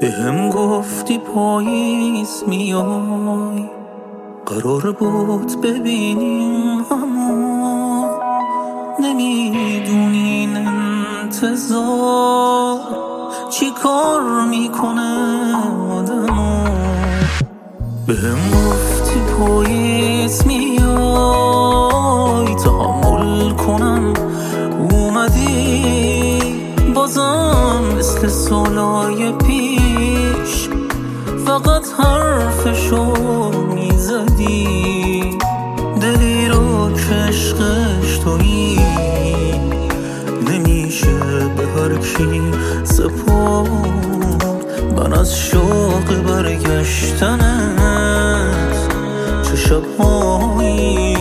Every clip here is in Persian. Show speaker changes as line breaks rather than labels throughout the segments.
بهم گفتی پاییز میای، قرار بود ببینیم اما نمیدونی این انتظار چی کار میکنه آدمو. بهم گفتی پاییز میای تحمل کنم، اومدی بازم مثل سالای پیش فقط حرفشو میزدی، دلی رو که عشقش تویی نمیشه به هر کی سپرد. من از شوق برگشتنت چه شبهایی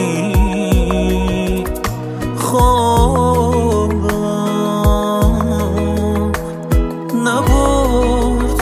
خوابم نبرد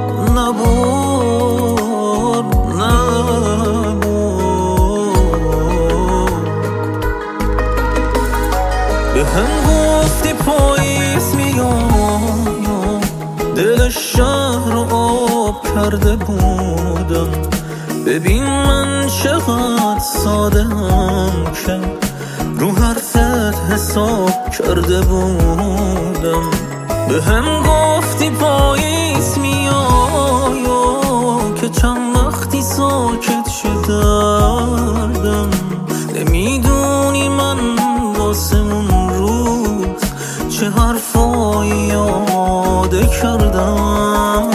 بهم گفتی پاییز میام، دل شهر رو آب کرده بودم. ببین من چقدر ساده‌ام که رو حرفت حساب کرده بودم. بهم گفتی پاییز میای که چند وقتی ساکت شدم. نمیدونی من واسه اون روز چه حرفایی آماده کردم.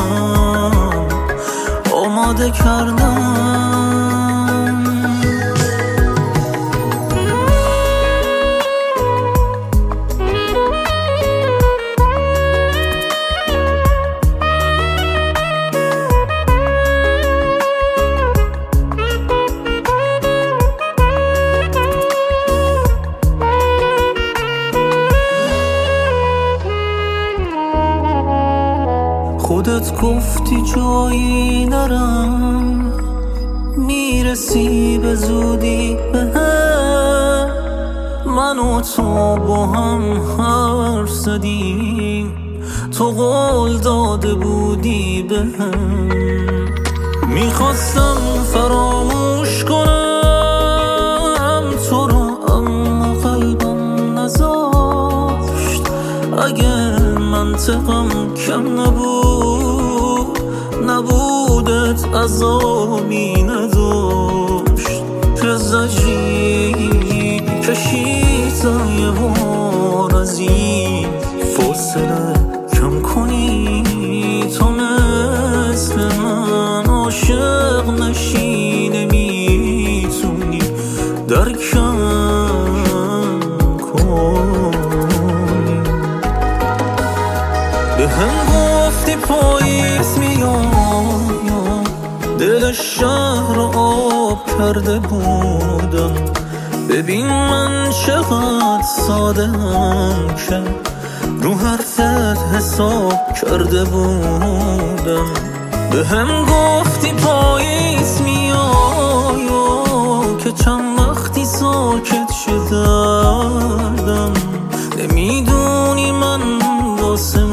خودت گفتی جایی نرم، میرسی به زودی بهم. من و تو با هم حرف زدیم، تو قول داده بودی بهم. میخواستم فراموش کنم تو رو اما قلبم نذاشت. اگه منطقم کم نبودت عذابی نداشت. که زجری کشید یه بار از این فاصله کم کنی. تو مثل من عاشق نشی، نمیتونی درکم کنی. بهم گفتی پاییز میای، دل شهر رو آب کرده بودم. ببین من چقدر ساده‌ام که رو حرفت حساب کرده بودم. بهم گفتی پاییز میای که چند وقتی ساکت شدم. نمیدونی من واسه